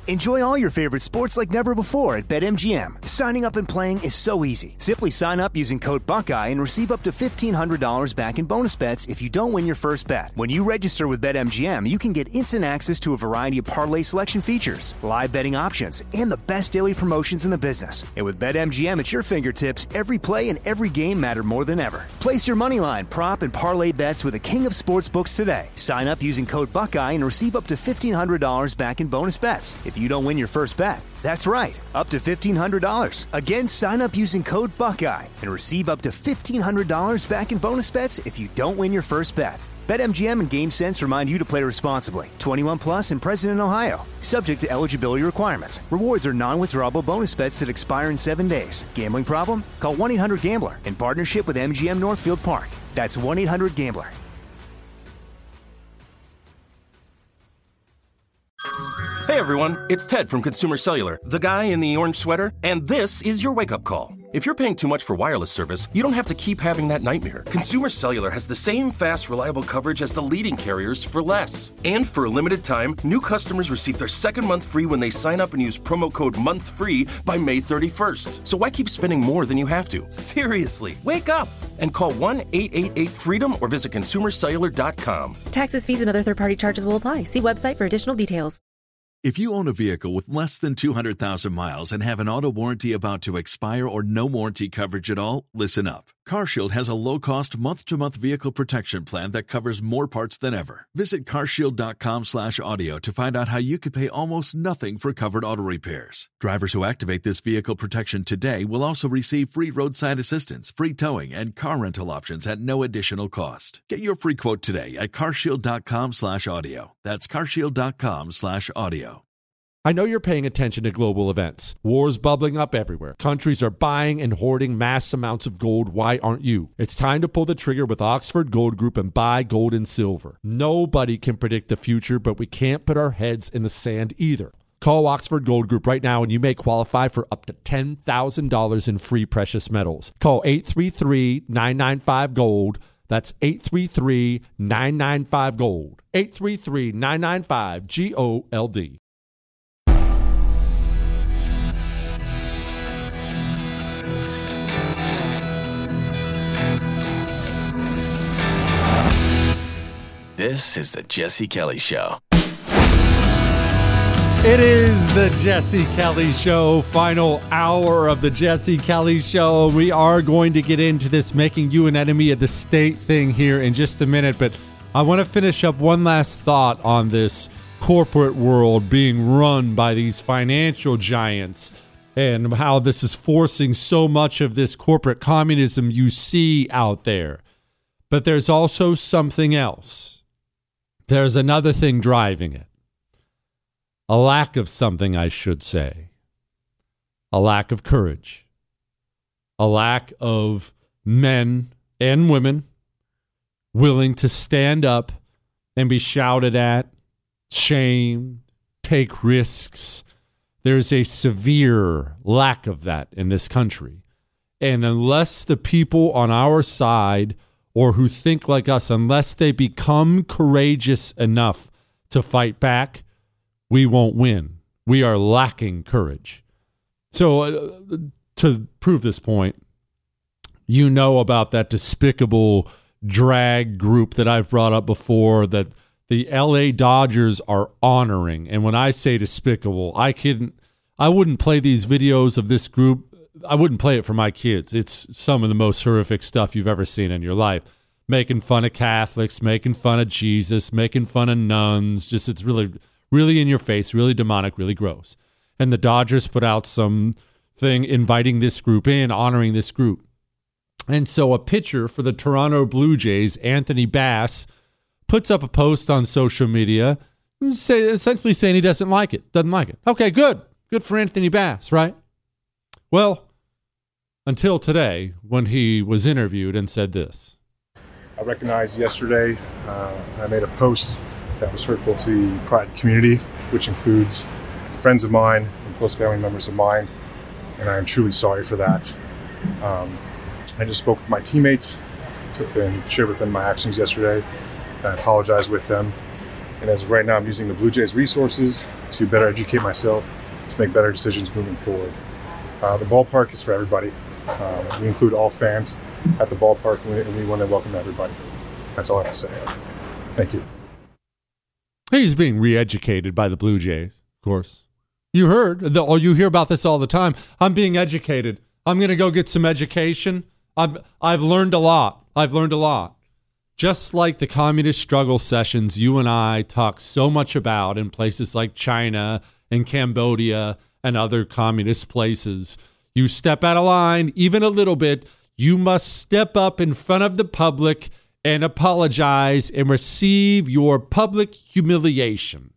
Enjoy all your favorite sports like never before at BetMGM. Signing up and playing is so easy. Simply sign up using code Buckeye and receive up to $1,500 back in bonus bets if you don't win your first bet. When you register with BetMGM, you can get instant access to a variety of parlay selection features, live betting options, and the best daily promotions in the business. And with BetMGM at your fingertips, every play and every game matter more than ever. Place your moneyline, prop, and parlay bets with the king of sportsbooks today. Sign up using code Buckeye and receive up to $1,500 back in bonus bets if you don't win your first bet. That's right, up to $1,500. Again, sign up using code Buckeye and receive up to $1,500 back in bonus bets if you don't win your first bet. BetMGM and GameSense remind you to play responsibly. 21 plus and present in Ohio. Subject to eligibility requirements. Rewards are non-withdrawable bonus bets that expire in 7 days. Gambling problem? Call 1-800-GAMBLER in partnership with MGM Northfield Park. That's 1-800-GAMBLER. Hey everyone, it's Ted from Consumer Cellular, the guy in the orange sweater, and this is your wake-up call. If you're paying too much for wireless service, you don't have to keep having that nightmare. Consumer Cellular has the same fast, reliable coverage as the leading carriers for less. And for a limited time, new customers receive their second month free when they sign up and use promo code MONTHFREE by May 31st. So why keep spending more than you have to? Seriously, wake up and call 1-888-FREEDOM or visit consumercellular.com. Taxes, fees, and other third-party charges will apply. See website for additional details. If you own a vehicle with less than 200,000 miles and have an auto warranty about to expire or no warranty coverage at all, listen up. CarShield has a low-cost month-to-month vehicle protection plan that covers more parts than ever. Visit carshield.com/audio to find out how you could pay almost nothing for covered auto repairs. Drivers who activate this vehicle protection today will also receive free roadside assistance, free towing, and car rental options at no additional cost. Get your free quote today at carshield.com/audio. That's carshield.com/audio. I know you're paying attention to global events. Wars bubbling up everywhere. Countries are buying and hoarding mass amounts of gold. Why aren't you? It's time to pull the trigger with Oxford Gold Group and buy gold and silver. Nobody can predict the future, but we can't put our heads in the sand either. Call Oxford Gold Group right now and you may qualify for up to $10,000 in free precious metals. Call 833-995-GOLD. That's 833-995-GOLD. 833-995-GOLD. This is the Jesse Kelly Show. It is the Jesse Kelly Show, final hour of the Jesse Kelly Show. We are going to get into this making you an enemy of the state thing here in just a minute, but I want to finish up one last thought on this corporate world being run by these financial giants and how this is forcing so much of this corporate communism you see out there. But there's also something else. There's another thing driving it. A lack of something, I should say. A lack of courage. A lack of men and women willing to stand up and be shouted at, shamed, take risks. There's a severe lack of that in this country. And unless the people on our side or who think like us, unless they become courageous enough to fight back, we won't win. We are lacking courage. So to prove this point, you know about that despicable drag group that I've brought up before that the LA Dodgers are honoring. And when I say despicable, I wouldn't play these videos of this group. I wouldn't play it for my kids. It's some of the most horrific stuff you've ever seen in your life. Making fun of Catholics, making fun of Jesus, making fun of nuns. Just it's really, really in your face, really demonic, really gross. And the Dodgers put out some thing inviting this group in, honoring this group. And so a pitcher for the Toronto Blue Jays, Anthony Bass, puts up a post on social media essentially saying he doesn't like it. Okay, good. Good for Anthony Bass, right? Well, until today, when he was interviewed and said this. I recognized yesterday I made a post that was hurtful to the Pride community, which includes friends of mine and close family members of mine, and I am truly sorry for that. I just spoke with my teammates, and shared with them my actions yesterday, and I apologized with them. And as of right now, I'm using the Blue Jays resources to better educate myself, to make better decisions moving forward. The ballpark is for everybody. We include all fans at the ballpark, and we want to welcome everybody. That's all I have to say. Thank you. He's being re-educated by the Blue Jays, of course. You hear about this all the time. I'm being educated. I'm going to go get some education. I've learned a lot. Just like the communist struggle sessions you and I talk so much about in places like China and Cambodia and other communist places, you step out of line even a little bit, you must step up in front of the public and apologize and receive your public humiliation.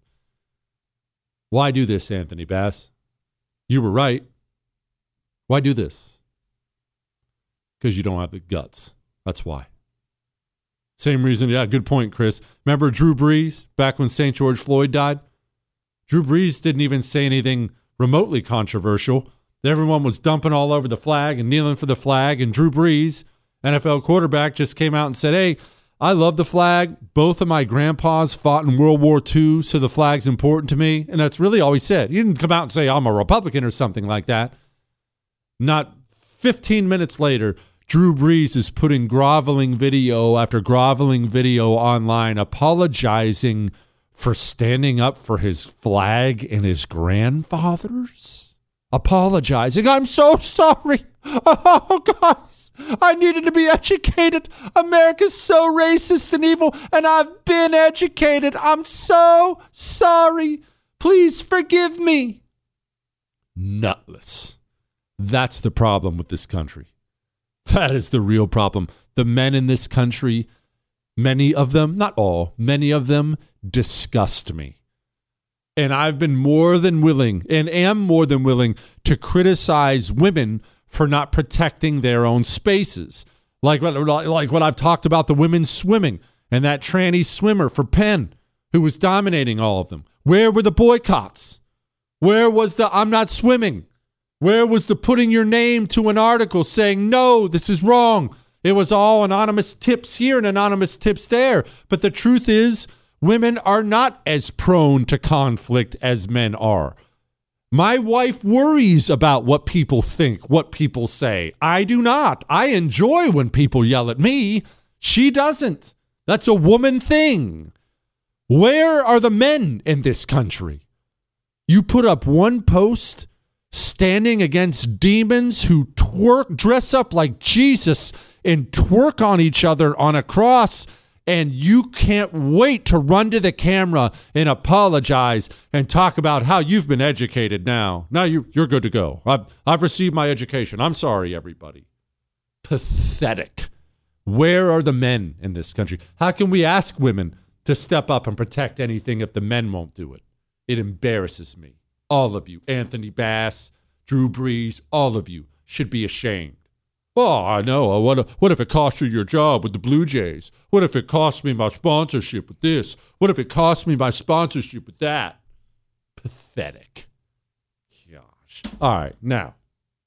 Why do this, Anthony Bass? You were right. Why do this? Because you don't have the guts. That's why. Same reason. Yeah, good point, Chris. Remember Drew Brees back when St. George Floyd died? Drew Brees didn't even say anything remotely controversial. Everyone was dumping all over the flag and kneeling for the flag, and Drew Brees, NFL quarterback, just came out and said, hey, I love the flag. Both of my grandpas fought in World War II, so the flag's important to me. And that's really all he said. He didn't come out and say, I'm a Republican or something like that. Not 15 minutes later, Drew Brees is putting groveling video after groveling video online, apologizing for standing up for his flag and his grandfathers. Apologizing. I'm so sorry. Oh, guys, I needed to be educated. America's so racist and evil, and I've been educated. I'm so sorry. Please forgive me. Nutless. That's the problem with this country. That is the real problem. The men in this country, many of them, not all, many of them disgust me. And I've been more than willing and am more than willing to criticize women for not protecting their own spaces. Like what I've talked about the women swimming and that tranny swimmer for Penn who was dominating all of them. Where were the boycotts? Where was the I'm not swimming? Where was the putting your name to an article saying, no, this is wrong? It was all anonymous tips here and anonymous tips there. But the truth is, women are not as prone to conflict as men are. My wife worries about what people think, what people say. I do not. I enjoy when people yell at me. She doesn't. That's a woman thing. Where are the men in this country? You put up one post standing against demons who dress up like Jesus and twerk on each other on a cross, and you can't wait to run to the camera and apologize and talk about how you've been educated now. Now you're good to go. I've received my education. I'm sorry, everybody. Pathetic. Where are the men in this country? How can we ask women to step up and protect anything if the men won't do it? It embarrasses me. All of you, Anthony Bass, Drew Brees, all of you should be ashamed. Oh, I know. What if it cost you your job with the Blue Jays? What if it cost me my sponsorship with this? What if it cost me my sponsorship with that? Pathetic. Gosh. All right, now,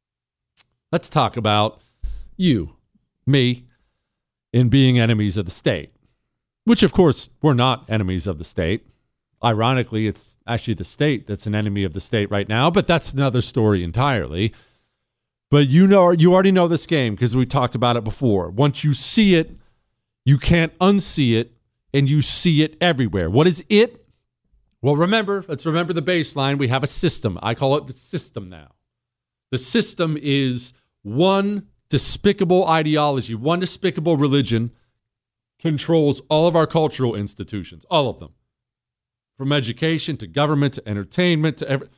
let's talk about you, me, in being enemies of the state, which, of course, we're not enemies of the state. Ironically, it's actually the state that's an enemy of the state right now, but that's another story entirely. But you already know this game because we talked about it before. Once you see it, you can't unsee it, and you see it everywhere. What is it? Well, let's remember the baseline. We have a system. I call it the system now. The system is one despicable ideology, one despicable religion controls all of our cultural institutions, all of them. From education to government to entertainment to everything.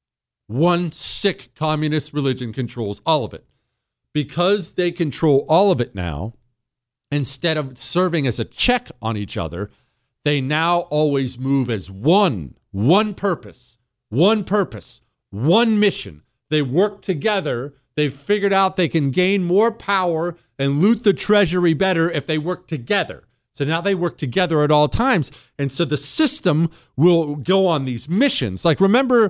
One sick communist religion controls all of it. Because they control all of it now, instead of serving as a check on each other, they now always move as one purpose, one mission. They work together. They've figured out they can gain more power and loot the treasury better if they work together. So now they work together at all times. And so the system will go on these missions. Like, remember,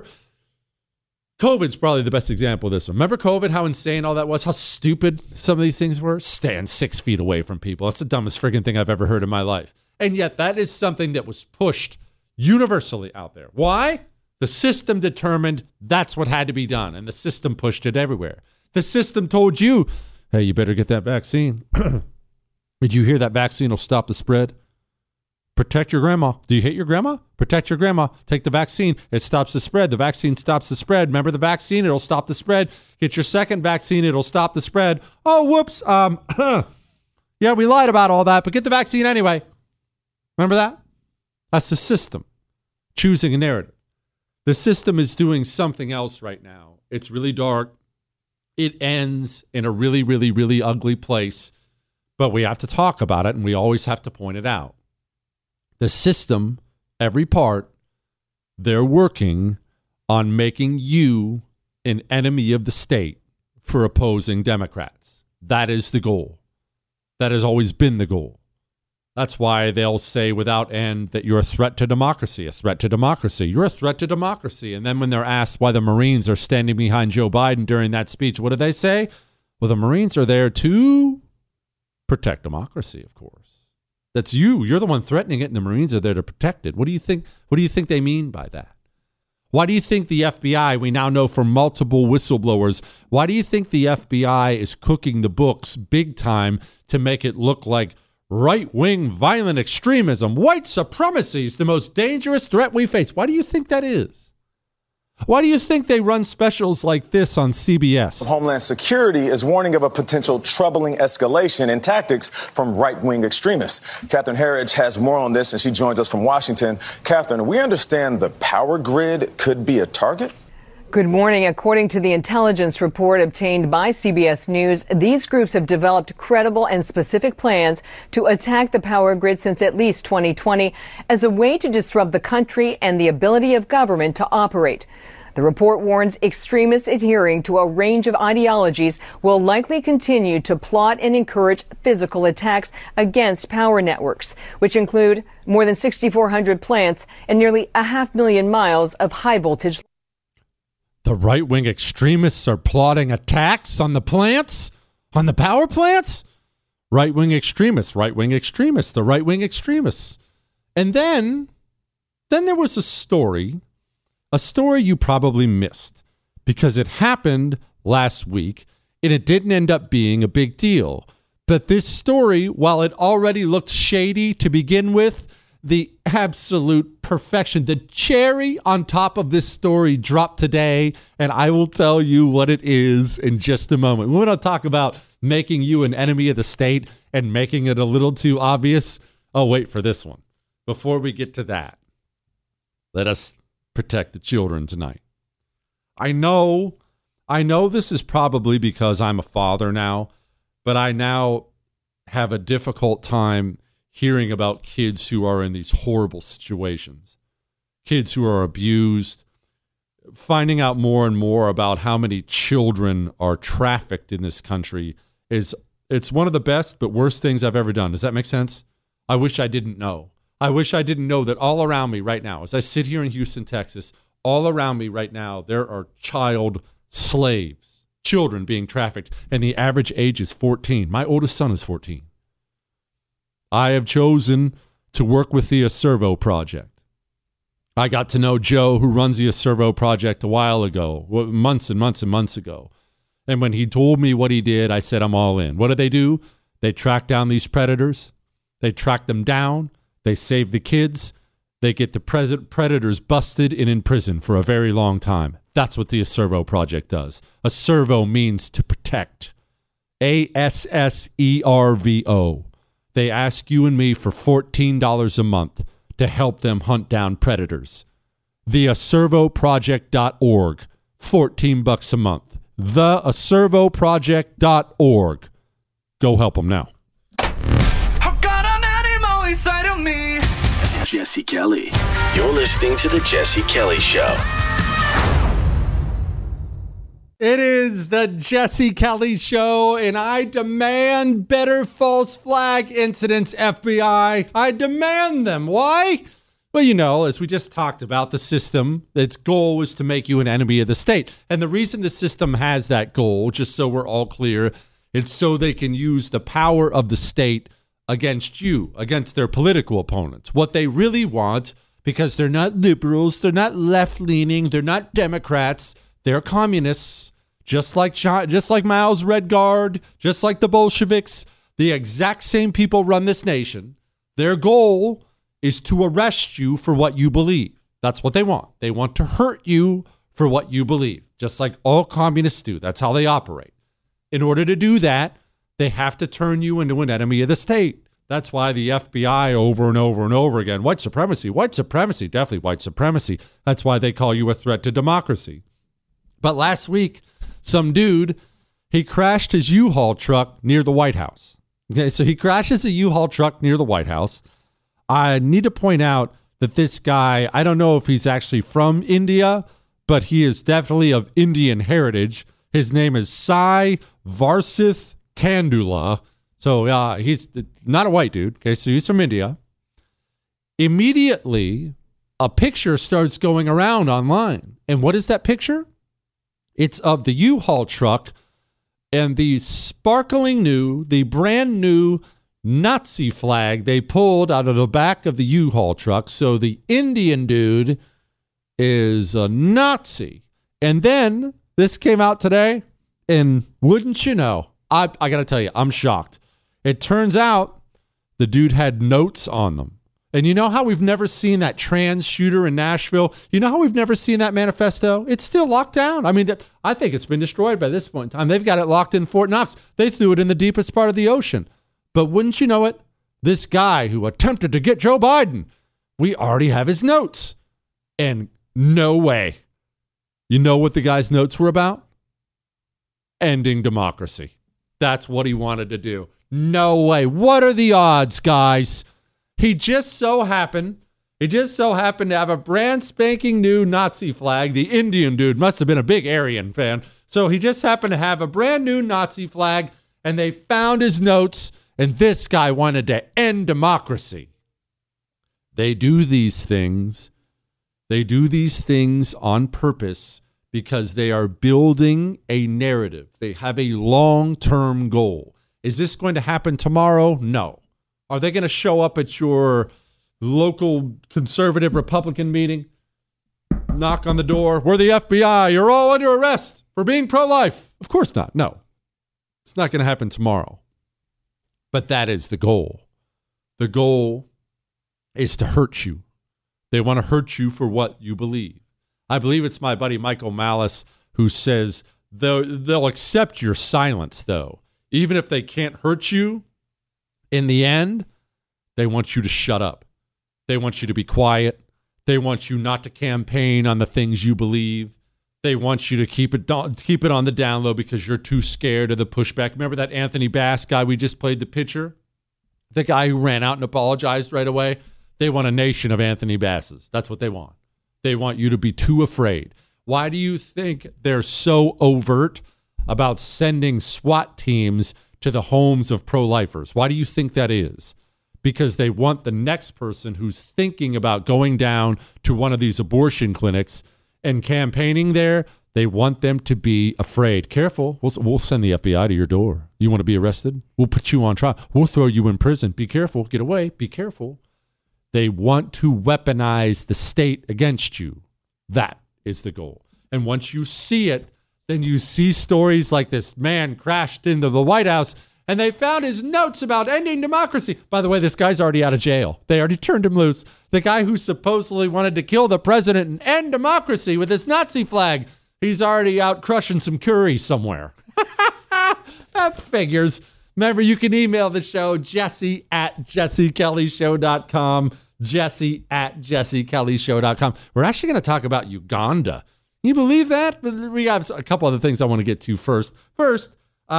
COVID's probably the best example of this one. Remember COVID, how insane all that was? How stupid some of these things were? Stand 6 feet away from people. That's the dumbest friggin' thing I've ever heard in my life. And yet that is something that was pushed universally out there. Why? The system determined that's what had to be done, and the system pushed it everywhere. The system told you, hey, you better get that vaccine. Did you hear that vaccine will stop the spread? Protect your grandma. Do you hate your grandma? Protect your grandma. Take the vaccine. It stops the spread. The vaccine stops the spread. Remember the vaccine? It'll stop the spread. Get your second vaccine. It'll stop the spread. Oh, whoops. Yeah, we lied about all that, but get the vaccine anyway. Remember that? That's the system choosing a narrative. The system is doing something else right now. It's really dark. It ends in a really, really, really ugly place, but we have to talk about it, and we always have to point it out. The system, every part, they're working on making you an enemy of the state for opposing Democrats. That is the goal. That has always been the goal. That's why they'll say without end that you're a threat to democracy, a threat to democracy. You're a threat to democracy. And then when they're asked why the Marines are standing behind Joe Biden during that speech, what do they say? Well, the Marines are there to protect democracy, of course. That's you. You're the one threatening it, and the Marines are there to protect it. What do you think? What do you think they mean by that? Why do you think the FBI, we now know from multiple whistleblowers, why do you think the FBI is cooking the books big time to make it look like right-wing violent extremism, white supremacy is the most dangerous threat we face? Why do you think that is? Why do you think they run specials like this on CBS? Homeland Security is warning of a potential troubling escalation in tactics from right-wing extremists. Catherine Herridge has more on this, and she joins us from Washington. Catherine, we understand the power grid could be a target? Good morning. According to the intelligence report obtained by CBS News, these groups have developed credible and specific plans to attack the power grid since at least 2020 as a way to disrupt the country and the ability of government to operate. The report warns extremists adhering to a range of ideologies will likely continue to plot and encourage physical attacks against power networks, which include more than 6,400 plants and nearly 500,000 miles of high voltage. The right-wing extremists are plotting attacks on the plants, on the power plants? Right-wing extremists, the right-wing extremists. And then there was a story you probably missed because it happened last week and it didn't end up being a big deal. But this story, while it already looked shady to begin with, the absolute perfection, the cherry on top of this story dropped today, and I will tell you what it is in just a moment. We want to talk about making you an enemy of the state and making it a little too obvious. Oh, wait for this one. Before we get to that, let us protect the children tonight. I know this is probably because I'm a father now, but I now have a difficult time hearing about kids who are in these horrible situations, kids who are abused, finding out more and more about how many children are trafficked in this country it's one of the best but worst things I've ever done. Does that make sense? I wish I didn't know. I wish I didn't know that all around me right now, as I sit here in Houston, Texas, all around me right now, there are child slaves, children being trafficked, and the average age is 14. My oldest son is 14. I have chosen to work with the Acervo Project. I got to know Joe, who runs the Acervo Project, a while ago, months and months and months ago. And when he told me what he did, I said, I'm all in. What do? They track down these predators. They track them down. They save the kids. They get the predators busted and in prison for a very long time. That's what the Acervo Project does. Acervo means to protect. ASSERVO. They ask you and me for $14 a month to help them hunt down predators. TheAcervoProject.org. $14 a month. TheAcervoProject.org. Go help them now. I've got an animal inside of me. This is Jesse Kelly. You're listening to The Jesse Kelly Show. It is the Jesse Kelly Show, and I demand better false flag incidents, FBI. I demand them. Why? Well, as we just talked about, the system, its goal was to make you an enemy of the state. And the reason the system has that goal, just so we're all clear, it's so they can use the power of the state against you, against their political opponents. What they really want, because they're not liberals, they're not left-leaning, they're not Democrats, they're communists, just like Miles Redguard, just like the Bolsheviks. The exact same people run this nation. Their goal is to arrest you for what you believe. That's what they want. They want to hurt you for what you believe, just like all communists do. That's how they operate. In order to do that, they have to turn you into an enemy of the state. That's why the FBI over and over and over again, white supremacy, definitely white supremacy. That's why they call you a threat to democracy. But last week, some dude, he crashed his U-Haul truck near the White House. Okay, so he crashes a U-Haul truck near the White House. I need to point out that this guy, I don't know if he's actually from India, but he is definitely of Indian heritage. His name is Sai Varsith Kandula. So he's not a white dude. Okay, so he's from India. Immediately, a picture starts going around online. And what is that picture? It's of the U-Haul truck and the brand new Nazi flag they pulled out of the back of the U-Haul truck. So the Indian dude is a Nazi. And then this came out today, and wouldn't you know, I got to tell you, I'm shocked. It turns out the dude had notes on them. And you know how we've never seen that trans shooter in Nashville? You know how we've never seen that manifesto? It's still locked down. I mean, I think it's been destroyed by this point in time. They've got it locked in Fort Knox. They threw it in the deepest part of the ocean. But wouldn't you know it? This guy who attempted to get Joe Biden, we already have his notes. And no way. You know what the guy's notes were about? Ending democracy. That's what he wanted to do. No way. What are the odds, guys? He just so happened to have a brand spanking new Nazi flag. The Indian dude must have been a big Aryan fan. So he just happened to have a brand new Nazi flag, and they found his notes, and this guy wanted to end democracy. They do these things. They do these things on purpose because they are building a narrative. They have a long-term goal. Is this going to happen tomorrow? No. Are they going to show up at your local conservative Republican meeting? Knock on the door. We're the FBI. You're all under arrest for being pro-life. Of course not. No. It's not going to happen tomorrow. But that is the goal. The goal is to hurt you. They want to hurt you for what you believe. I believe it's my buddy Michael Malice who says they'll accept your silence, though. Even if they can't hurt you, in the end, they want you to shut up. They want you to be quiet. They want you not to campaign on the things you believe. They want you to keep it on the down low because you're too scared of the pushback. Remember that Anthony Bass guy we just played the picture? The guy who ran out and apologized right away? They want a nation of Anthony Basses. That's what they want. They want you to be too afraid. Why do you think they're so overt about sending SWAT teams to the homes of pro-lifers? Why do you think that is? Because they want the next person who's thinking about going down to one of these abortion clinics and campaigning there, they want them to be afraid. Careful. We'll send the FBI to your door. You want to be arrested? We'll put you on trial. We'll throw you in prison. Be careful. Get away. Be careful. They want to weaponize the state against you. That is the goal. And once you see it, then you see stories like this man crashed into the White House and they found his notes about ending democracy. By the way, this guy's already out of jail. They already turned him loose. The guy who supposedly wanted to kill the president and end democracy with his Nazi flag, he's already out crushing some curry somewhere. That figures. Remember, you can email the show, jesse@jessekellyshow.com, jesse@jessekellyshow.com. We're actually going to talk about Uganda. Can you believe that? But we have a couple other things I want to get to first. First,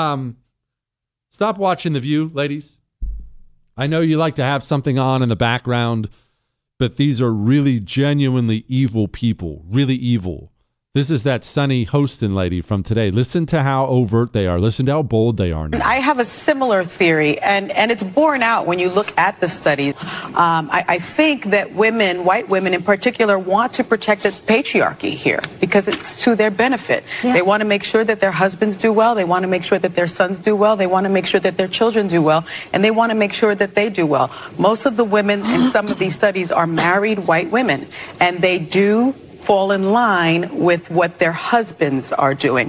stop watching The View, ladies. I know you like to have something on in the background, but these are really genuinely evil people, really evil. This is that Sunny Hostin lady from today. Listen to how overt they are. Listen to how bold they are now. I have a similar theory, and it's borne out when you look at the studies. I think that women, white women in particular, want to protect the patriarchy here because it's to their benefit. Yeah. They want to make sure that their husbands do well. They want to make sure that their sons do well. They want to make sure that their children do well. And they want to make sure that they do well. Most of the women in some of these studies are married white women, and they do fall in line with what their husbands are doing.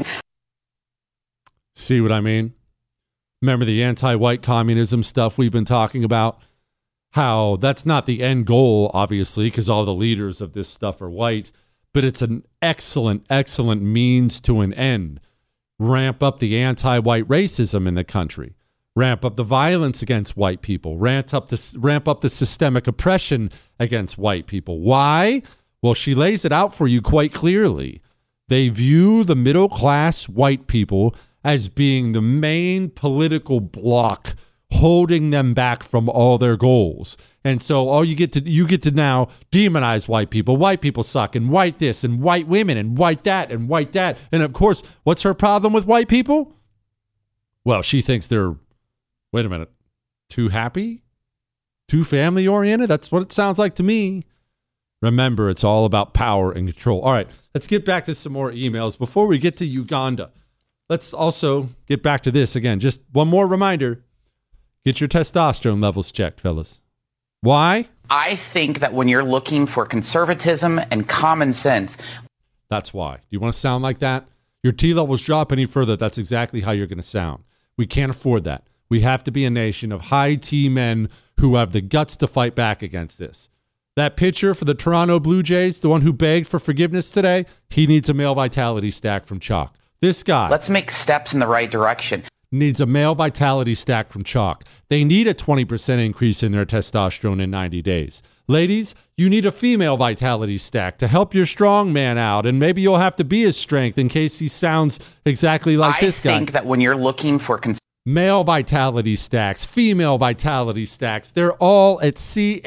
See what I mean? Remember the anti-white communism stuff we've been talking about? How that's not the end goal, obviously, because all the leaders of this stuff are white, but it's an excellent, excellent means to an end. Ramp up the anti-white racism in the country. Ramp up the violence against white people. Ramp up the systemic oppression against white people. Why? Well, she lays it out for you quite clearly. They view the middle-class white people as being the main political bloc holding them back from all their goals. And so you get to now demonize white people. White people suck, and white this, and white women, and white that, and white that. And of course, what's her problem with white people? Well, she thinks they're, wait a minute, too happy? Too family-oriented? That's what it sounds like to me. Remember, it's all about power and control. All right, let's get back to some more emails. Before we get to Uganda, let's also get back to this again. Just one more reminder. Get your testosterone levels checked, fellas. Why? I think that when you're looking for conservatism and common sense. That's why. Do you want to sound like that? Your T levels drop any further, that's exactly how you're going to sound. We can't afford that. We have to be a nation of high T men who have the guts to fight back against this. That pitcher for the Toronto Blue Jays, the one who begged for forgiveness today, he needs a male vitality stack from Chalk. This guy. Let's make steps in the right direction. Needs a male vitality stack from Chalk. They need a 20% increase in their testosterone in 90 days. Ladies, you need a female vitality stack to help your strong man out, and maybe you'll have to be his strength in case he sounds exactly like this guy. I think that when you're looking for male vitality stacks, female vitality stacks, they're all at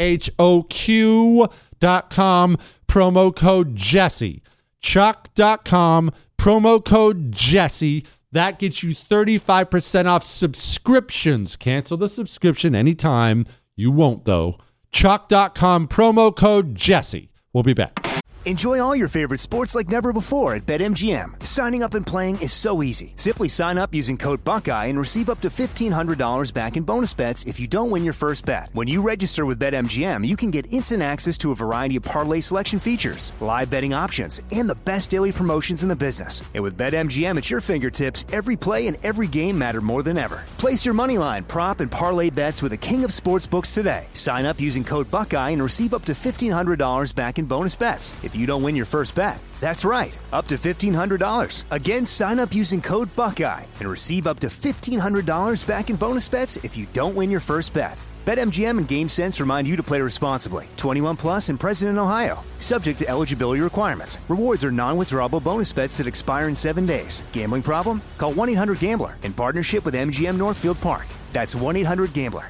CHOQ.com, promo code Jesse. Chalk.com, promo code Jesse. That gets you 35% off subscriptions. Cancel the subscription anytime. You won't, though. Chalk.com, promo code Jesse. We'll be back. Enjoy all your favorite sports like never before at BetMGM. Signing up and playing is so easy. Simply sign up using code Buckeye and receive up to $1,500 back in bonus bets if you don't win your first bet. When you register with BetMGM, you can get instant access to a variety of parlay selection features, live betting options, and the best daily promotions in the business. And with BetMGM at your fingertips, every play and every game matter more than ever. Place your moneyline, prop, and parlay bets with the king of sportsbooks today. Sign up using code Buckeye and receive up to $1,500 back in bonus bets if you don't win your first bet. That's right, up to $1,500. Again, sign up using code Buckeye and receive up to $1,500 back in bonus bets if you don't win your first bet. BetMGM and GameSense remind you to play responsibly. 21 plus and present in Ohio. Subject to eligibility requirements. Rewards are non-withdrawable bonus bets that expire in 7 days. Gambling problem? Call 1-800-GAMBLER in partnership with MGM Northfield Park. That's 1-800-GAMBLER.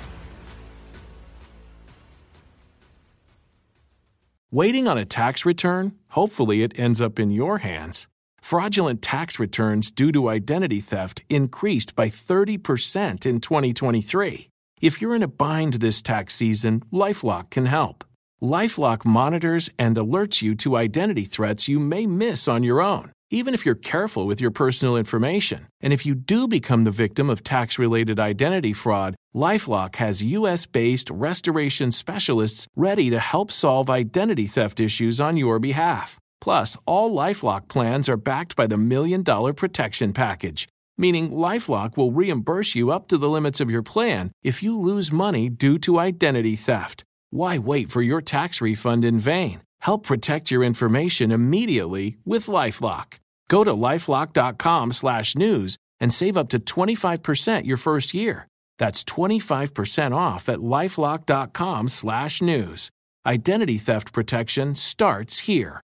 Waiting on a tax return? Hopefully it ends up in your hands. Fraudulent tax returns due to identity theft increased by 30% in 2023. If you're in a bind this tax season, LifeLock can help. LifeLock monitors and alerts you to identity threats you may miss on your own, even if you're careful with your personal information. And if you do become the victim of tax-related identity fraud, LifeLock has U.S.-based restoration specialists ready to help solve identity theft issues on your behalf. Plus, all LifeLock plans are backed by the $1 Million Protection Package, meaning LifeLock will reimburse you up to the limits of your plan if you lose money due to identity theft. Why wait for your tax refund in vain? Help protect your information immediately with LifeLock. Go to LifeLock.com/news and save up to 25% your first year. That's 25% off at LifeLock.com/news. Identity theft protection starts here.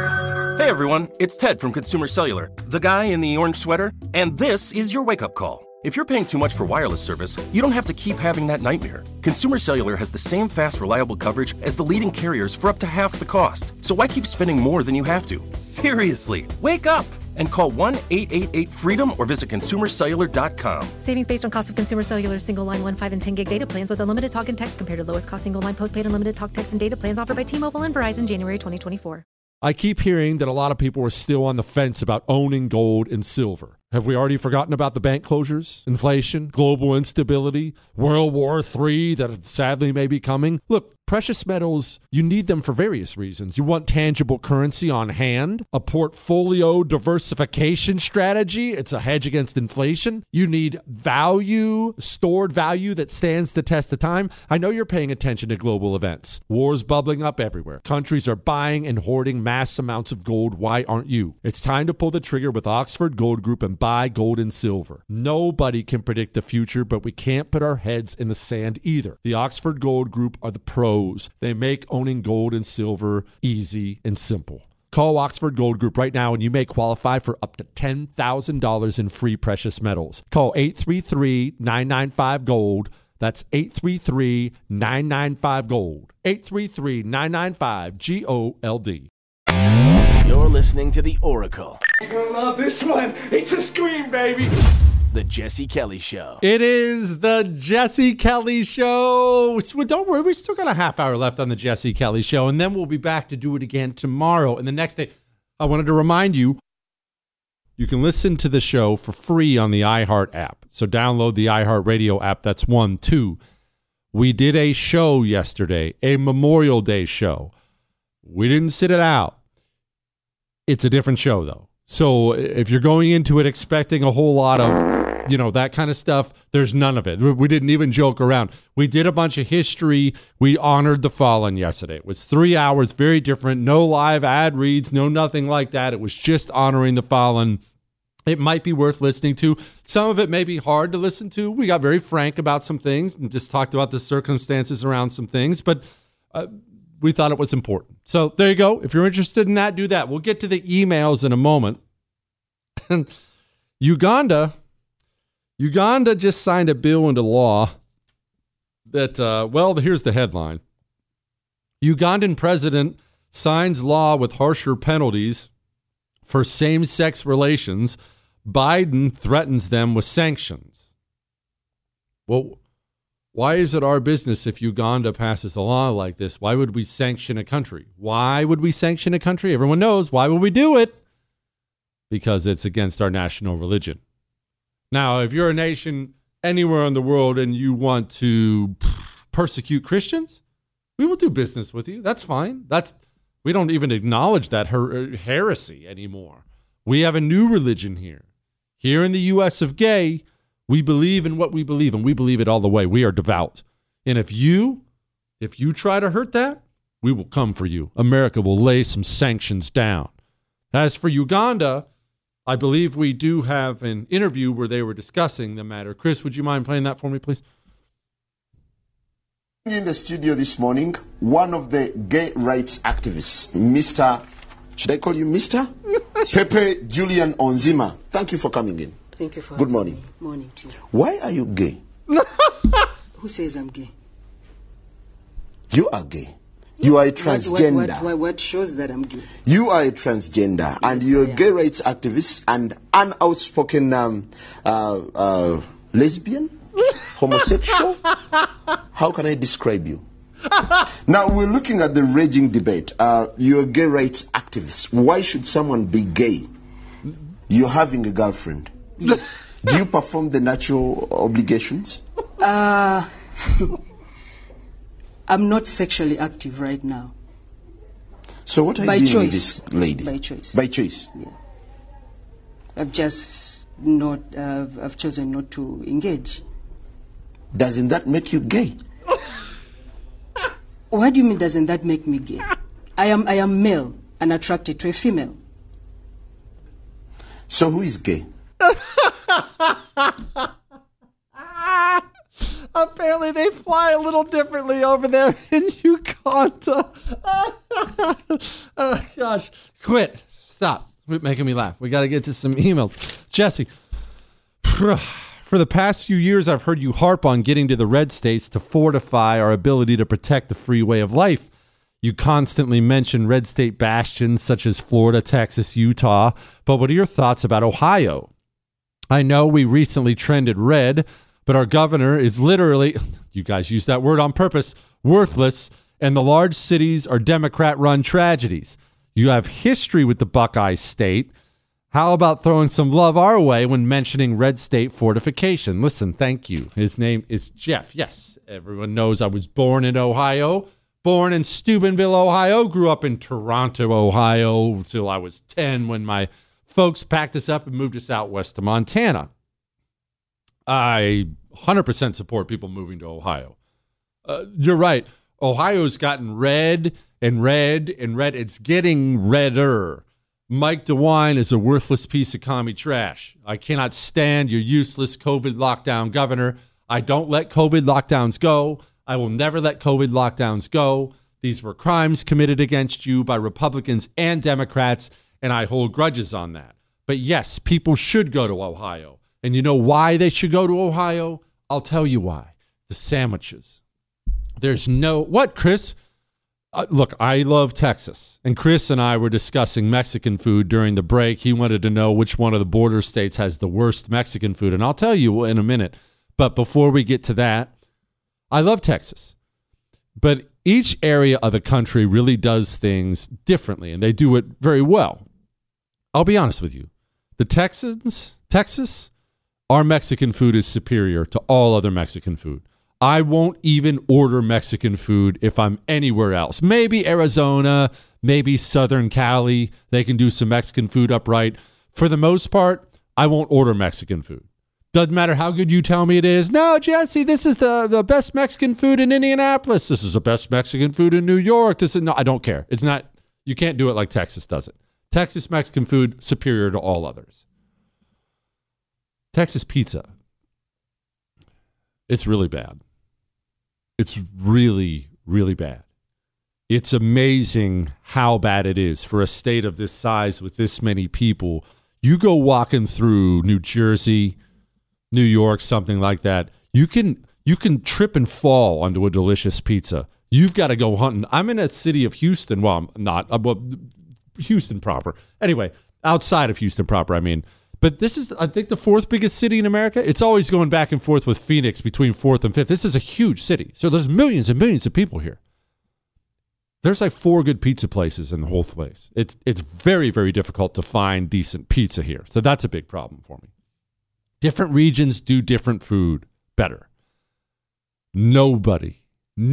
Hey everyone, it's Ted from Consumer Cellular, the guy in the orange sweater, and this is your wake-up call. If you're paying too much for wireless service, you don't have to keep having that nightmare. Consumer Cellular has the same fast, reliable coverage as the leading carriers for up to half the cost. So why keep spending more than you have to? Seriously, wake up and call 1-888-FREEDOM or visit consumercellular.com. Savings based on cost of Consumer Cellular single line 1, 5, and 10 gig data plans with unlimited talk and text compared to lowest cost single line postpaid unlimited talk, text, and data plans offered by T-Mobile and Verizon January 2024. I keep hearing that a lot of people are still on the fence about owning gold and silver. Have we already forgotten about the bank closures, inflation, global instability, World War III that sadly may be coming? Look, precious metals, you need them for various reasons. You want tangible currency on hand, a portfolio diversification strategy. It's a hedge against inflation. You need value, stored value that stands the test of time. I know you're paying attention to global events. Wars bubbling up everywhere. Countries are buying and hoarding mass amounts of gold. Why aren't you? It's time to pull the trigger with Oxford Gold Group and buy gold and silver. Nobody can predict the future, but we can't put our heads in the sand either. The Oxford Gold Group are the pros. They make owning gold and silver easy and simple. Call Oxford Gold Group right now and you may qualify for up to $10,000 in free precious metals. Call 833-995-GOLD. That's 833-995-GOLD. 833-995-GOLD. You're listening to The Oracle. You're gonna love this one. It's a scream, baby. The Jesse Kelly Show. It is the Jesse Kelly Show. Don't worry, we still got a half hour left on the Jesse Kelly Show, and then we'll be back to do it again tomorrow. And the next day, I wanted to remind you, you can listen to the show for free on the iHeart app. So download the iHeart Radio app. That's 1, 2. We did a show yesterday, a Memorial Day show. We didn't sit it out. It's a different show, though. So if you're going into it expecting a whole lot of, that kind of stuff, there's none of it. We didn't even joke around. We did a bunch of history. We honored the fallen yesterday. It was 3 hours, very different. No live ad reads, no nothing like that. It was just honoring the fallen. It might be worth listening to. Some of it may be hard to listen to. We got very frank about some things and just talked about the circumstances around some things, but we thought it was important. So there you go. If you're interested in that, do that. We'll get to the emails in a moment. Uganda just signed a bill into law that, here's the headline. Ugandan president signs law with harsher penalties for same-sex relations. Biden threatens them with sanctions. Well, why is it our business if Uganda passes a law like this? Why would we sanction a country? Why would we sanction a country? Everyone knows. Why would we do it? Because it's against our national religion. Now, if you're a nation anywhere in the world and you want to persecute Christians, we will do business with you. That's fine. We don't even acknowledge that heresy anymore. We have a new religion here. Here in the U.S. of gay, we believe in what we believe, and we believe it all the way. We are devout. And if you try to hurt that, we will come for you. America will lay some sanctions down. As for Uganda, I believe we do have an interview where they were discussing the matter. Chris, would you mind playing that for me, please? In the studio this morning, one of the gay rights activists, Mr. Should I call you Mr? Pepe Julian Onzima. Thank you for coming in. Thank you for Good morning. Me. Morning to you. Why are you gay? Who says I'm gay? You are gay. You are a transgender. What shows that I'm gay? You are a transgender, yes, and you're a gay rights activist and an outspoken lesbian, homosexual. How can I describe you? Now, we're looking at the raging debate. You're a gay rights activist. Why should someone be gay? You're having a girlfriend. Yes. Do you perform the natural obligations? I'm not sexually active right now. So what are you doing with this lady? By choice. By choice? Yeah. I've chosen not to engage. Doesn't that make you gay? What do you mean, doesn't that make me gay? I am male and attracted to a female. So who is gay? Apparently they fly a little differently over there in Uganda. Oh, gosh. Quit. Stop. Quit making me laugh. We got to get to some emails. Jesse, For the past few years, I've heard you harp on getting to the red states to fortify our ability to protect the free way of life. You constantly mention red state bastions such as Florida, Texas, Utah. But what are your thoughts about Ohio? I know we recently trended red, but our governor is literally, you guys use that word on purpose, worthless, and the large cities are Democrat-run tragedies. You have history with the Buckeye State. How about throwing some love our way when mentioning red state fortification? Listen, thank you. His name is Jeff. Yes, everyone knows I was born in Ohio. Born in Steubenville, Ohio. Grew up in Toronto, Ohio until I was 10 when my folks packed us up and moved us out west to Montana. I 100% support people moving to Ohio. You're right. Ohio's gotten red and red and red. It's getting redder. Mike DeWine is a worthless piece of commie trash. I cannot stand your useless COVID lockdown governor. I don't let COVID lockdowns go. I will never let COVID lockdowns go. These were crimes committed against you by Republicans and Democrats, and I hold grudges on that. But yes, people should go to Ohio. And you know why they should go to Ohio? I'll tell you why. The sandwiches. There's no... What, Chris? Look, I love Texas. And Chris and I were discussing Mexican food during the break. He wanted to know which one of the border states has the worst Mexican food. And I'll tell you in a minute. But before we get to that, I love Texas, but each area of the country really does things differently, and they do it very well. I'll be honest with you. The Texas, our Mexican food is superior to all other Mexican food. I won't even order Mexican food if I'm anywhere else. Maybe Arizona, maybe Southern Cali. They can do some Mexican food upright. For the most part, I won't order Mexican food. Doesn't matter how good you tell me it is. No, Jesse, this is the best Mexican food in Indianapolis. This is the best Mexican food in New York. No, I don't care. It's not. You can't do it like Texas does it. Texas Mexican food superior to all others. Texas pizza. It's really bad. It's really, really bad. It's amazing how bad it is for a state of this size with this many people. You go walking through New Jersey, New York, something like that, you can trip and fall onto a delicious pizza. You've got to go hunting. I'm in the city of Houston. Well, I'm not. Houston proper. Anyway, outside of Houston proper, I mean. But this is, I think, the fourth biggest city in America. It's always going back and forth with Phoenix between fourth and fifth. This is a huge city. So there's millions and millions of people here. There's like 4 good pizza places in the whole place. It's very, very difficult to find decent pizza here. So that's a big problem for me. Different regions do different food better. Nobody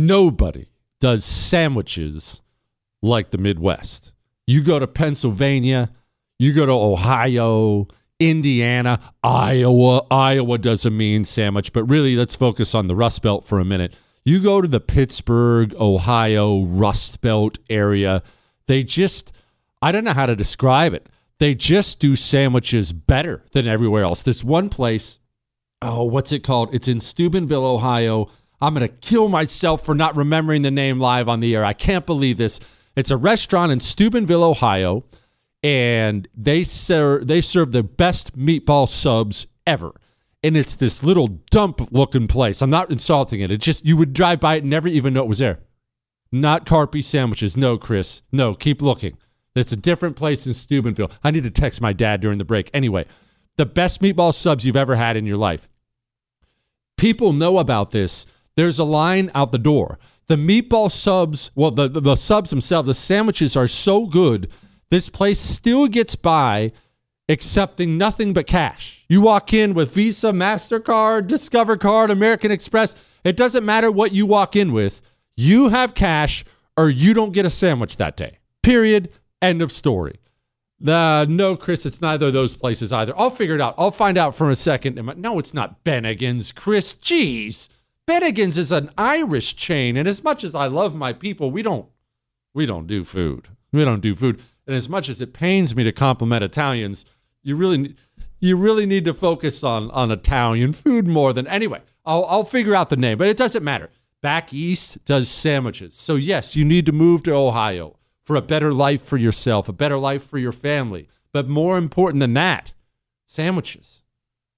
does sandwiches like the Midwest. You go to Pennsylvania, you go to Ohio, Indiana, Iowa. Iowa does a mean sandwich, but really let's focus on the Rust Belt for a minute. You go to the Pittsburgh, Ohio, Rust Belt area. They just, I don't know how to describe it. They just do sandwiches better than everywhere else. This one place, what's it called? It's in Steubenville, Ohio. I'm going to kill myself for not remembering the name live on the air. I can't believe this. It's a restaurant in Steubenville, Ohio, and they serve the best meatball subs ever. And it's this little dump-looking place. I'm not insulting it. It's just you would drive by it and never even know it was there. Not Carpy sandwiches. No, Chris. No, keep looking. It's a different place in Steubenville. I need to text my dad during the break. Anyway, the best meatball subs you've ever had in your life. People know about this. There's a line out the door. The meatball subs, well, the subs themselves, the sandwiches are so good, this place still gets by accepting nothing but cash. You walk in with Visa, MasterCard, Discover Card, American Express. It doesn't matter what you walk in with. You have cash or you don't get a sandwich that day. Period. End of story. No, Chris, it's neither of those places either. I'll figure it out. I'll find out for a second. No, it's not Bennigan's, Chris. Jeez. Bennigan's is an Irish chain, and as much as I love my people, we don't do food. We don't do food. And as much as it pains me to compliment Italians, you really need to focus on Italian food more than anyway. I'll figure out the name, but it doesn't matter. Back East does sandwiches. So yes, you need to move to Ohio for a better life for yourself, a better life for your family. But more important than that, sandwiches.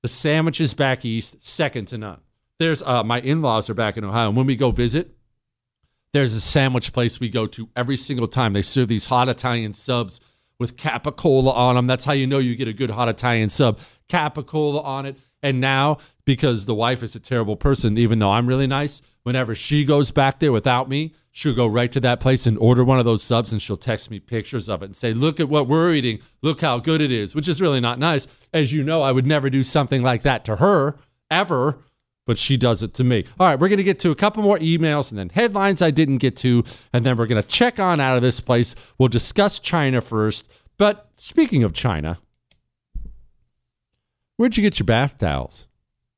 The sandwiches back east, second to none. There's my in-laws are back in Ohio, and when we go visit, there's a sandwich place we go to every single time. They serve these hot Italian subs with capicola on them. That's how you know you get a good hot Italian sub. Capicola on it. And now, because the wife is a terrible person, even though I'm really nice, whenever she goes back there without me, she'll go right to that place and order one of those subs, and she'll text me pictures of it and say, look at what we're eating. Look how good it is, which is really not nice. As you know, I would never do something like that to her, ever, but she does it to me. All right, we're going to get to a couple more emails and then headlines I didn't get to, and then we're going to check on out of this place. We'll discuss China first. But speaking of China, where'd you get your bath towels?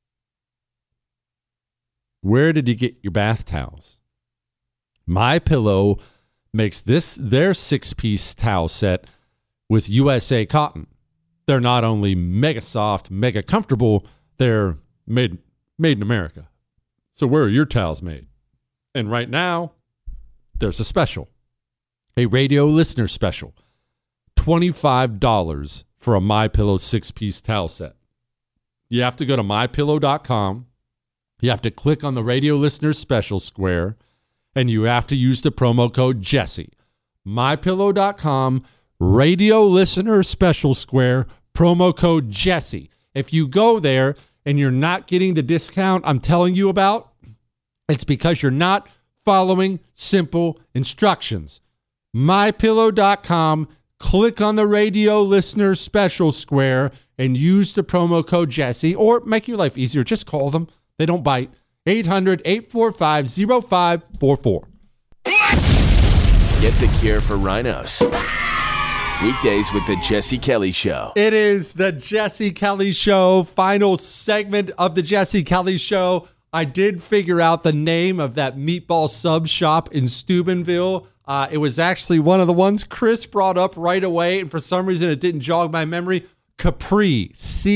Where did you get your bath towels? MyPillow makes this their 6-piece towel set with USA cotton. They're not only mega soft, mega comfortable, they're made in America. So where are your towels made? And right now, there's a special. A radio listener special. $25 for a MyPillow 6-piece towel set. You have to go to MyPillow.com. You have to click on the radio listener special square, and you have to use the promo code Jesse. MyPillow.com, radio listener special square, promo code Jesse. If you go there and you're not getting the discount I'm telling you about, it's because you're not following simple instructions. MyPillow.com, click on the radio listener special square and use the promo code Jesse, or make your life easier. Just call them. They don't bite. 800-845-0544. Get the cure for rhinos. Weekdays with the Jesse Kelly Show. It is the Jesse Kelly Show, final segment of the Jesse Kelly Show. I did figure out the name of that meatball sub shop in Steubenville. It was actually one of the ones Chris brought up right away, and for some reason it didn't jog my memory. Capri,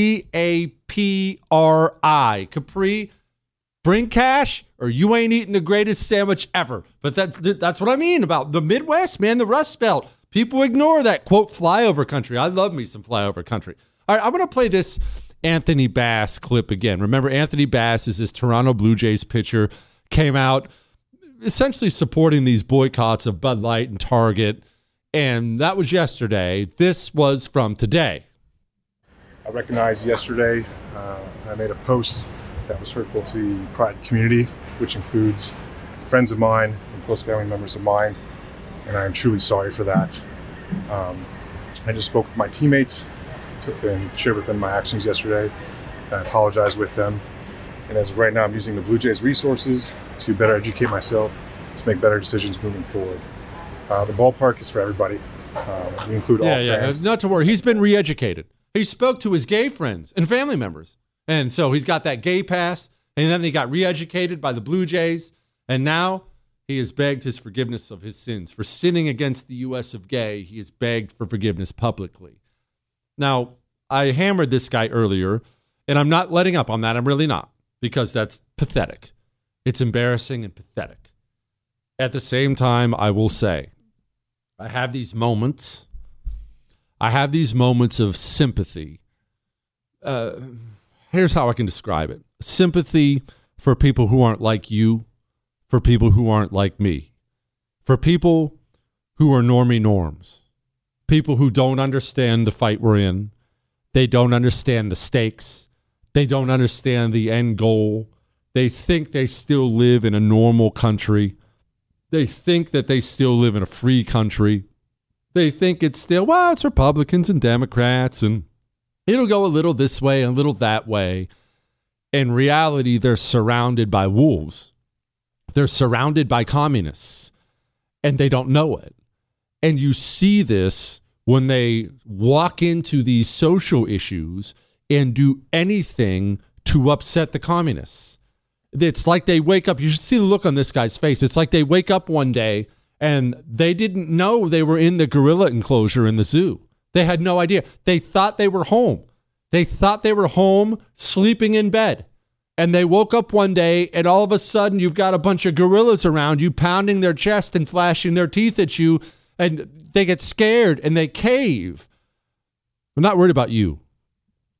C-A-P-R-I. Capri, bring cash or you ain't eating the greatest sandwich ever. But that's what I mean about the Midwest, man, the Rust Belt. People ignore that, quote, flyover country. I love me some flyover country. All right, I'm going to play this Anthony Bass clip again. Remember, Anthony Bass is this Toronto Blue Jays pitcher, came out essentially supporting these boycotts of Bud Light and Target, and that was yesterday. This was from today. I recognized yesterday I made a post that was hurtful to the Pride community, which includes friends of mine and close family members of mine, and I am truly sorry for that. I just spoke with my teammates and shared with them my actions yesterday, and I apologize with them. And as of right now, I'm using the Blue Jays resources to better educate myself, to make better decisions moving forward. The ballpark is for everybody. We include all fans. Not to worry. He's been re-educated. He spoke to his gay friends and family members. And so he's got that gay pass, and then he got re-educated by the Blue Jays, and now he has begged his forgiveness of his sins. For sinning against the U.S. of gay, he has begged for forgiveness publicly. Now, I hammered this guy earlier, and I'm not letting up on that. I'm really not, because that's pathetic. It's embarrassing and pathetic. At the same time, I will say, I have these moments of sympathy. Here's how I can describe it. Sympathy for people who aren't like you, for people who aren't like me, for people who are normie norms, people who don't understand the fight we're in. They don't understand the stakes. They don't understand the end goal. They think they still live in a normal country. They think that they still live in a free country. They think it's still, well, it's Republicans and Democrats, and it'll go a little this way and a little that way. In reality, they're surrounded by wolves. They're surrounded by communists, and they don't know it. And you see this when they walk into these social issues and do anything to upset the communists. It's like they wake up. You should see the look on this guy's face. It's like they wake up one day and they didn't know they were in the gorilla enclosure in the zoo. They had no idea. They thought they were home. They thought they were home sleeping in bed. And they woke up one day and all of a sudden you've got a bunch of gorillas around you pounding their chest and flashing their teeth at you, and they get scared and they cave. I'm not worried about you.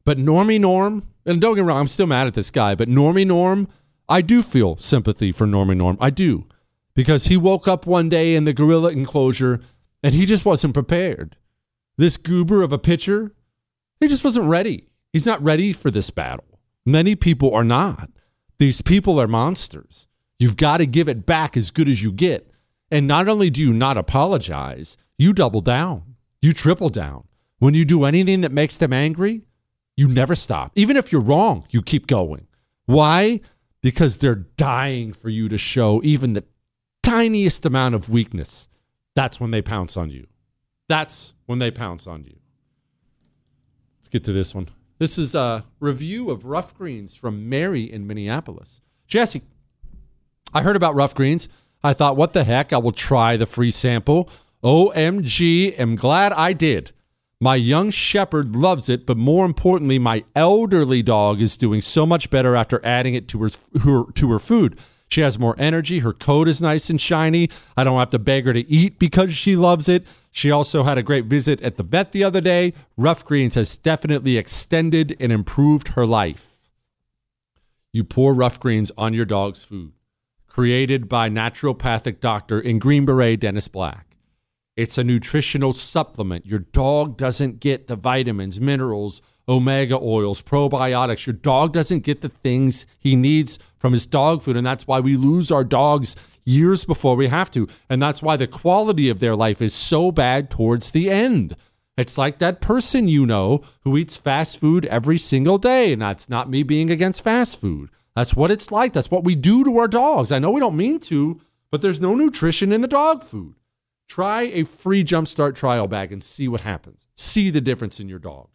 But Normie Norm, and don't get me wrong, I'm still mad at this guy, but Normie Norm, I do feel sympathy for Normie Norm. I do. Because he woke up one day in the gorilla enclosure and he just wasn't prepared. This goober of a pitcher, he just wasn't ready. He's not ready for this battle. Many people are not. These people are monsters. You've got to give it back as good as you get. And not only do you not apologize, you double down. You triple down. When you do anything that makes them angry, you never stop. Even if you're wrong, you keep going. Why? Because they're dying for you to show even the tiniest amount of weakness. That's when they pounce on you. That's when they pounce on you. Let's get to this one. This is a review of Rough Greens from Mary in Minneapolis. Jesse, I heard about Rough Greens. I thought, what the heck? I will try the free sample. OMG, am glad I did. My young shepherd loves it, but more importantly, my elderly dog is doing so much better after adding it to her food. She has more energy. Her coat is nice and shiny. I don't have to beg her to eat because she loves it. She also had a great visit at the vet the other day. Rough Greens has definitely extended and improved her life. You pour Rough Greens on your dog's food. Created by naturopathic doctor in Green Beret, Dennis Black. It's a nutritional supplement. Your dog doesn't get the vitamins, minerals, omega oils, probiotics. Your dog doesn't get the things he needs from his dog food, and that's why we lose our dogs years before we have to. And that's why the quality of their life is so bad towards the end. It's like that person you know who eats fast food every single day, and that's not me being against fast food. That's what it's like. That's what we do to our dogs. I know we don't mean to, but there's no nutrition in the dog food. Try a free Jumpstart trial bag and see what happens. See the difference in your dog.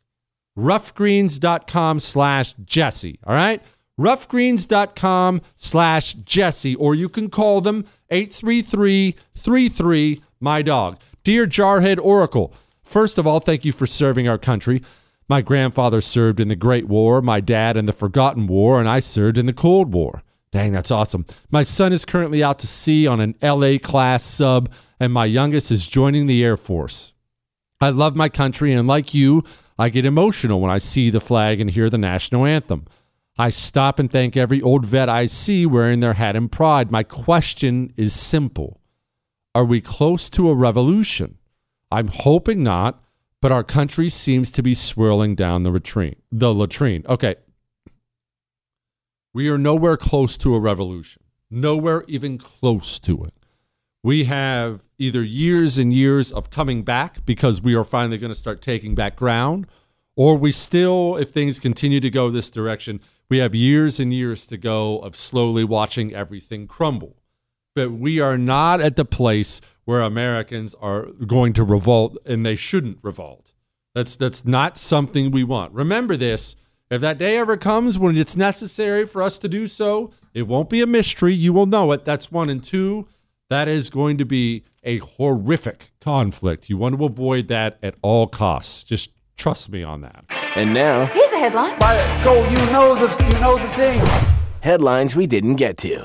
Roughgreens.com/Jesse. All right? Roughgreens.com/Jesse, or you can call them 833-33-MY-DOG. Dear Jarhead Oracle, first of all, thank you for serving our country. My grandfather served in the Great War, my dad in the Forgotten War, and I served in the Cold War. Dang, that's awesome. My son is currently out to sea on an LA-class sub, and my youngest is joining the Air Force. I love my country, and like you, I get emotional when I see the flag and hear the national anthem. I stop and thank every old vet I see wearing their hat in pride. My question is simple. Are we close to a revolution? I'm hoping not, but our country seems to be swirling down the latrine. Okay. We are nowhere close to a revolution. Nowhere even close to it. We have either years and years of coming back because we are finally going to start taking back ground, or we still, if things continue to go this direction, we have years and years to go of slowly watching everything crumble. But we are not at the place where Americans are going to revolt, and they shouldn't revolt. That's not something we want. Remember this. If that day ever comes when it's necessary for us to do so, it won't be a mystery. You will know it. That's one. And two, that is going to be a horrific conflict. You want to avoid that at all costs. Just trust me on that. And now, here's a headline. Go, you know the thing. Headlines we didn't get to.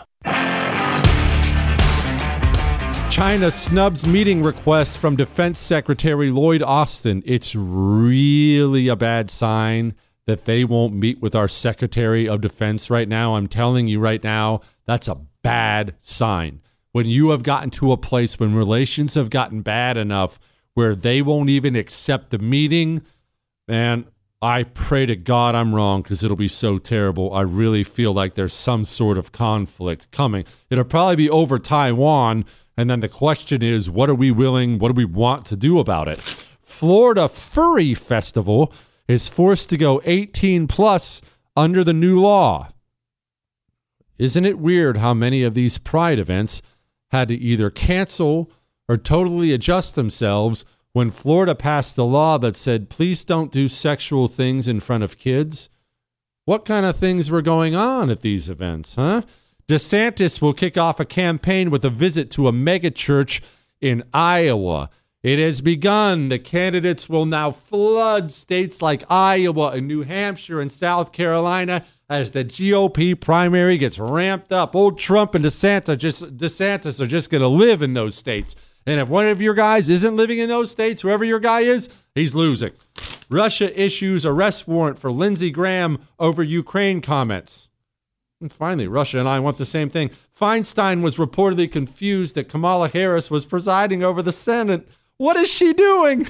China snubs meeting request from Defense Secretary Lloyd Austin. It's really a bad sign that they won't meet with our Secretary of Defense right now. I'm telling you right now, that's a bad sign. When you have gotten to a place when relations have gotten bad enough where they won't even accept the meeting, man, I pray to God I'm wrong because it'll be so terrible. I really feel like there's some sort of conflict coming. It'll probably be over Taiwan, and then the question is, what do we want to do about it? Florida Furry Festival is forced to go 18 plus under the new law. Isn't it weird how many of these pride events had to either cancel or totally adjust themselves when Florida passed a law that said, please don't do sexual things in front of kids? What kind of things were going on at these events, huh? DeSantis will kick off a campaign with a visit to a mega church in Iowa. It has begun. The candidates will now flood states like Iowa and New Hampshire and South Carolina as the GOP primary gets ramped up. Old Trump and DeSantis are just going to live in those states. And if one of your guys isn't living in those states, whoever your guy is, he's losing. Russia issues arrest warrant for Lindsey Graham over Ukraine comments. And finally, Russia and I want the same thing. Feinstein was reportedly confused that Kamala Harris was presiding over the Senate. What is she doing?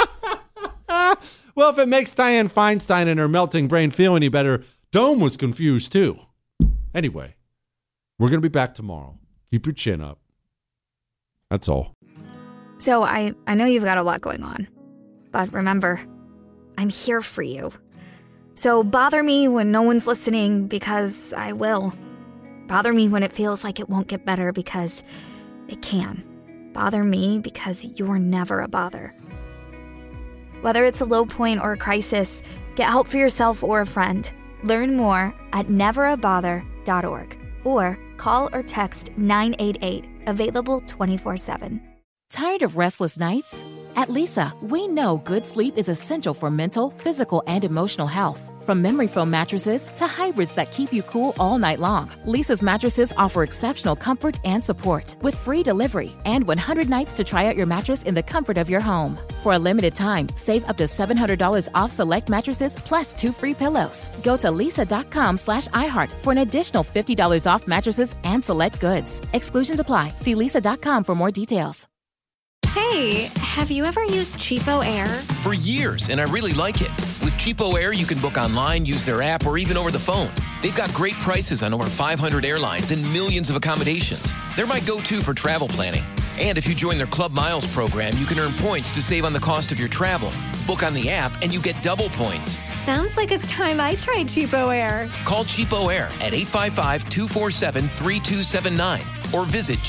Well, if it makes Dianne Feinstein and her melting brain feel any better, Dome was confused too. Anyway, we're going to be back tomorrow. Keep your chin up. That's all. So I know you've got a lot going on. But remember, I'm here for you. So bother me when no one's listening, because I will. Bother me when it feels like it won't get better, because it can. Bother me because you're never a bother. Whether it's a low point or a crisis, get help for yourself or a friend. Learn more at neverabother.org or call or text 988, available 24/7. Tired of restless nights? At Leesa, we know good sleep is essential for mental, physical, and emotional health. From memory foam mattresses to hybrids that keep you cool all night long, Leesa's mattresses offer exceptional comfort and support with free delivery and 100 nights to try out your mattress in the comfort of your home. For a limited time, save up to $700 off select mattresses plus 2 free pillows. Go to leesa.com/iHeart for an additional $50 off mattresses and select goods. Exclusions apply. See leesa.com for more details. Hey, have you ever used Cheapo Air? For years, and I really like it. With Cheapo Air, you can book online, use their app, or even over the phone. They've got great prices on over 500 airlines and millions of accommodations. They're my go-to for travel planning. And if you join their Club Miles program, you can earn points to save on the cost of your travel. Book on the app, and you get double points. Sounds like it's time I tried Cheapo Air. Call Cheapo Air at 855-247-3279 or visit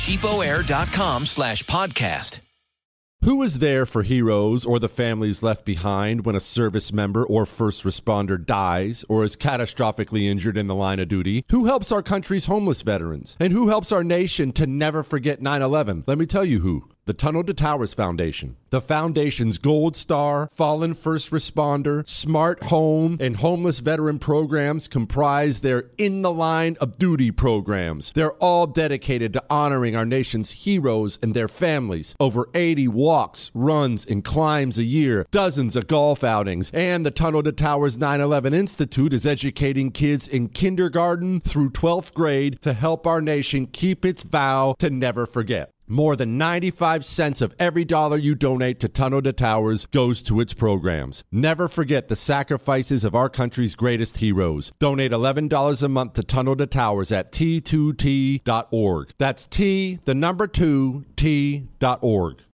cheapoair.com/podcast. Who is there for heroes or the families left behind when a service member or first responder dies or is catastrophically injured in the line of duty? Who helps our country's homeless veterans? And who helps our nation to never forget 9/11? Let me tell you who. The Tunnel to Towers Foundation. The foundation's Gold Star, Fallen First Responder, Smart Home, and Homeless Veteran programs comprise their In the Line of Duty programs. They're all dedicated to honoring our nation's heroes and their families. Over 80 walks, runs, and climbs a year, dozens of golf outings, and the Tunnel to Towers 9/11 Institute is educating kids in kindergarten through 12th grade to help our nation keep its vow to never forget. More than 95 cents of every dollar you donate to Tunnel to Towers goes to its programs. Never forget the sacrifices of our country's greatest heroes. Donate $11 a month to Tunnel to Towers at T2T.org. That's T2T.org.